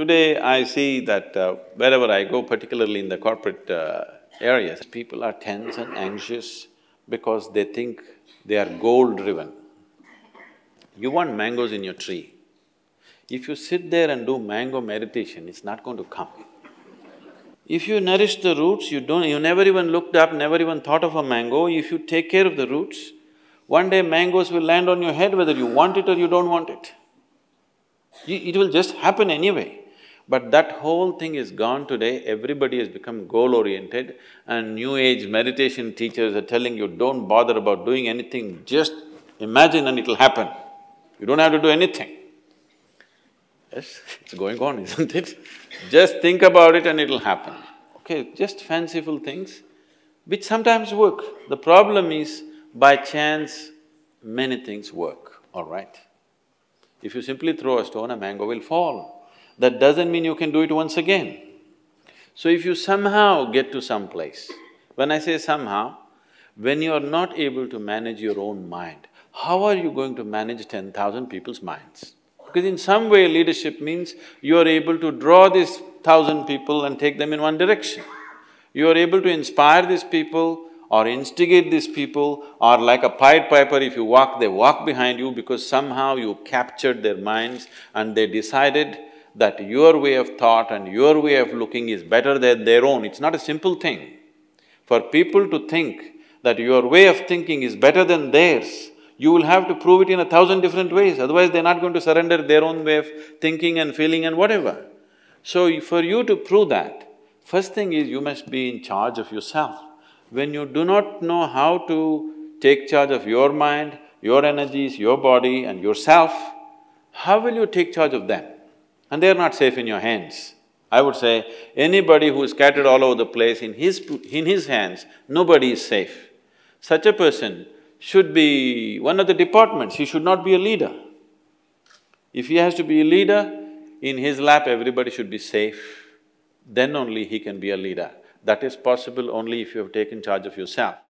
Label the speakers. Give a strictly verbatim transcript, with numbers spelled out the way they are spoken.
Speaker 1: Today I see that uh, wherever I go, particularly in the corporate uh, areas, people are tense and anxious because they think they are goal-driven. You want mangoes in your tree. If you sit there and do mango meditation, it's not going to come. If you nourish the roots, you don't… you never even looked up, never even thought of a mango, if you take care of the roots, one day mangoes will land on your head whether you want it or you don't want it. It will just happen anyway. But that whole thing is gone today, everybody has become goal-oriented and new age meditation teachers are telling you, don't bother about doing anything, just imagine and it'll happen. You don't have to do anything. Yes, it's going on, isn't it? Just think about it and it'll happen. Okay, just fanciful things which sometimes work. The problem is, by chance, many things work, all right? If you simply throw a stone, a mango will fall. That doesn't mean you can do it once again. So if you somehow get to some place, when I say somehow, when you are not able to manage your own mind, how are you going to manage ten thousand people's minds? Because in some way leadership means you are able to draw these thousand people and take them in one direction. You are able to inspire these people or instigate these people, or like a Pied Piper, if you walk, they walk behind you because somehow you captured their minds and they decided that your way of thought and your way of looking is better than their own. It's not a simple thing. For people to think that your way of thinking is better than theirs, you will have to prove it in a thousand different ways, otherwise they're not going to surrender their own way of thinking and feeling and whatever. So, for you to prove that, first thing is you must be in charge of yourself. When you do not know how to take charge of your mind, your energies, your body and yourself, how will you take charge of them? And they're not safe in your hands. I would say, anybody who is scattered all over the place, in his… in his hands, nobody is safe. Such a person should be one of the departments, he should not be a leader. If he has to be a leader, in his lap everybody should be safe, then only he can be a leader. That is possible only if you have taken charge of yourself.